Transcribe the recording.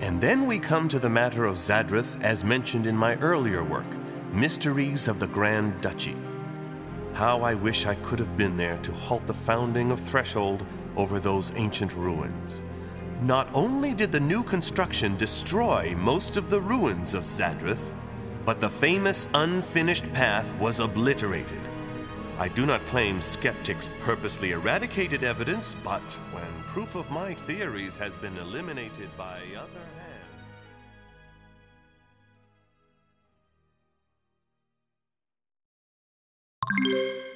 And then we come to the matter of Zadrith as mentioned in my earlier work, Mysteries of the Grand Duchy. How I wish I could have been there to halt the founding of Threshold over those ancient ruins. Not only did the new construction destroy most of the ruins of Zadrith, but the famous unfinished path was obliterated. I do not claim skeptics purposely eradicated evidence, but when proof of my theories has been eliminated by other hands...